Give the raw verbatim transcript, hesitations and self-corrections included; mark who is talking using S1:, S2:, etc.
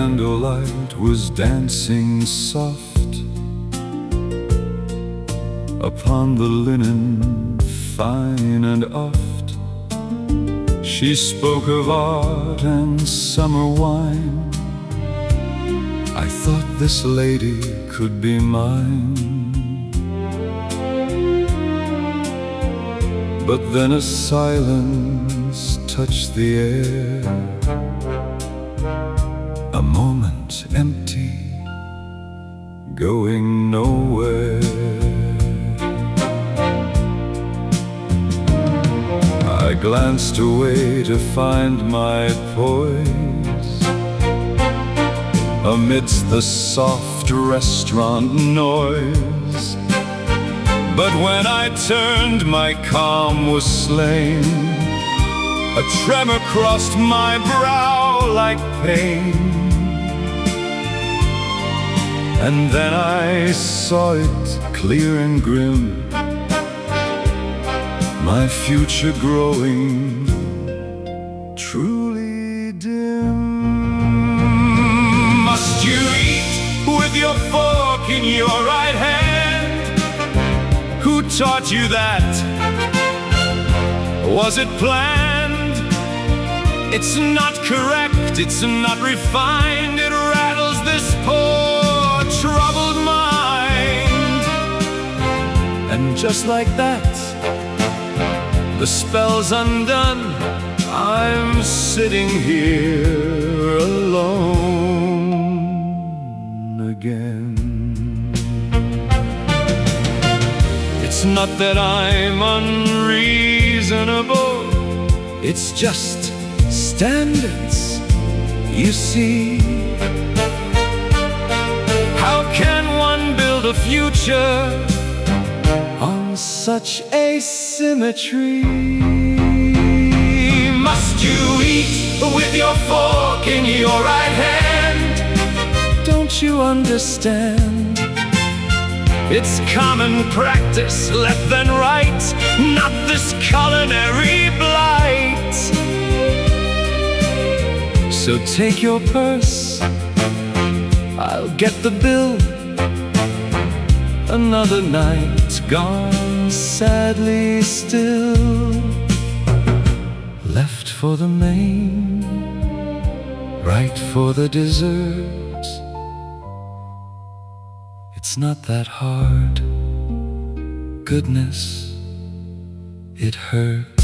S1: candlelight was dancing soft upon the linen fine and oft. She spoke of art and summer wine. I thought this lady could be mine. But then a silence touched the air, a moment empty, going nowhere. I glanced away to find my poise amidst the soft restaurant noise. But when I turned, my calm was slain. A tremor crossed my brow like pain. And then I saw it clear and grim, my future growing truly dim. Must you eat with your fork in your right hand? Who taught you that? Was it planned? It's not correct, it's not refined. It rattles this poor, troubled mind. And just like that, the spell's undone. I'm sitting here alone again. It's not that I'm unreasonable, it's just standards, you see. How can one build a future on such asymmetry? Must you eat with your fork in your right hand? Don't you understand? It's common practice, left and right, not this culinary blight. So take your purse, I'll get the bill. Another night gone sadly still, left for the main, right for the dessert. It's not that hard, goodness, it hurts.